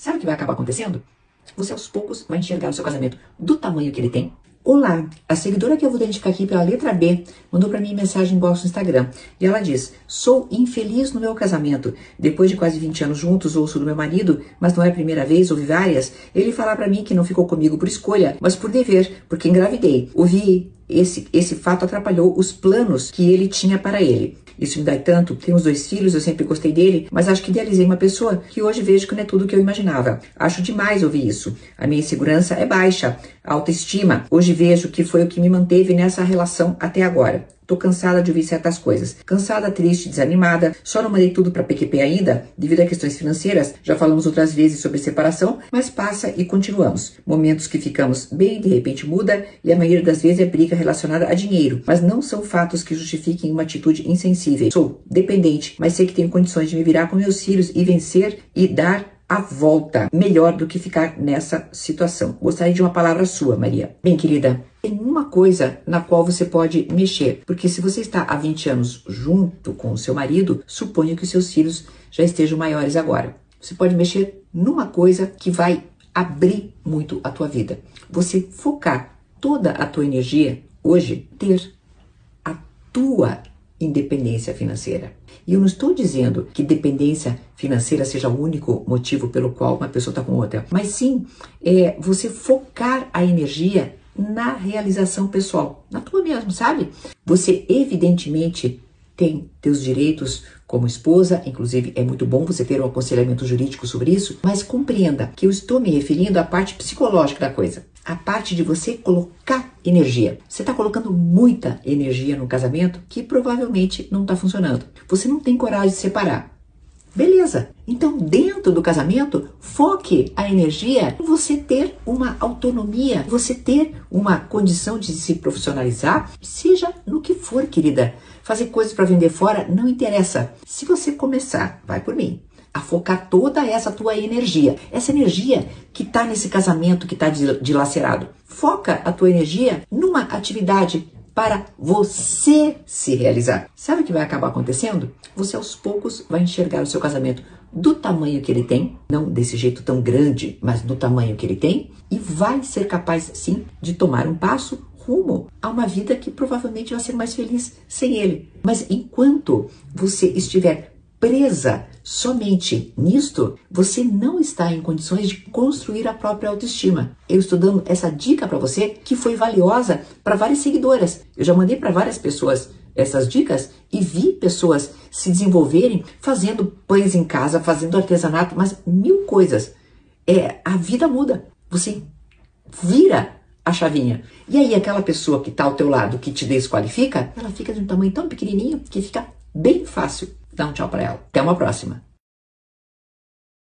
Sabe o que vai acabar acontecendo? Você aos poucos vai enxergar o seu casamento do tamanho que ele tem. Olá, a seguidora que eu vou identificar aqui pela letra B mandou para mim mensagem box no Instagram. E ela diz: sou infeliz no meu casamento. Depois de quase 20 anos juntos, ouço do meu marido, mas não é a primeira vez, ouvi várias, ele falar para mim que não ficou comigo por escolha, mas por dever, porque engravidei. Ouvi esse fato atrapalhou os planos que ele tinha para ele. Isso me dói tanto, tenho os 2 filhos, eu sempre gostei dele, mas acho que idealizei uma pessoa que hoje vejo que não é tudo o que eu imaginava. Acho demais ouvir isso. A minha insegurança é baixa, a autoestima. Hoje vejo que foi o que me manteve nessa relação até agora. Tô cansada de ouvir certas coisas. Cansada, triste, desanimada. Só não mandei tudo para PQP ainda, devido a questões financeiras. Já falamos outras vezes sobre separação, mas passa e continuamos. Momentos que ficamos bem, de repente muda, e a maioria das vezes é briga relacionada a dinheiro. Mas não são fatos que justifiquem uma atitude insensível. Sou dependente, mas sei que tenho condições de me virar com meus filhos e vencer e dar a volta. Melhor do que ficar nessa situação. Gostaria de uma palavra sua, Maria. Bem, querida, tem uma coisa na qual você pode mexer, porque se você está há 20 anos junto com o seu marido, suponho que os seus filhos já estejam maiores agora. Você pode mexer numa coisa que vai abrir muito a tua vida. Você focar toda a tua energia hoje, ter a tua independência financeira. E eu não estou dizendo que dependência financeira seja o único motivo pelo qual uma pessoa está com outra, mas sim você focar a energia na realização pessoal, na tua mesmo, sabe? Você evidentemente tem teus direitos como esposa, inclusive é muito bom você ter um aconselhamento jurídico sobre isso, mas compreenda que eu estou me referindo à parte psicológica da coisa, a parte de você colocar energia. Você está colocando muita energia no casamento que provavelmente não está funcionando. Você não tem coragem de separar. Beleza, então dentro do casamento, foque a energia em você ter uma autonomia, você ter uma condição de se profissionalizar, seja no que for, querida. Fazer coisas para vender fora não interessa. Se você começar, vai por mim, a focar toda essa tua energia, essa energia que está nesse casamento que está dilacerado, foca a tua energia numa atividade para você se realizar. Sabe o que vai acabar acontecendo? Você aos poucos vai enxergar o seu casamento do tamanho que ele tem, não desse jeito tão grande, mas do tamanho que ele tem, e vai ser capaz, sim, de tomar um passo rumo a uma vida que provavelmente vai ser mais feliz sem ele. Mas enquanto você estiver presa somente nisto, você não está em condições de construir a própria autoestima. Eu estou dando essa dica para você que foi valiosa para várias seguidoras. Eu já mandei para várias pessoas essas dicas e vi pessoas se desenvolverem fazendo pães em casa, fazendo artesanato, mas 1000 coisas. A vida muda. Você vira a chavinha. E aí aquela pessoa que está ao teu lado, que te desqualifica, ela fica de um tamanho tão pequenininho que fica bem fácil. Dá um tchau para ela. Até uma próxima.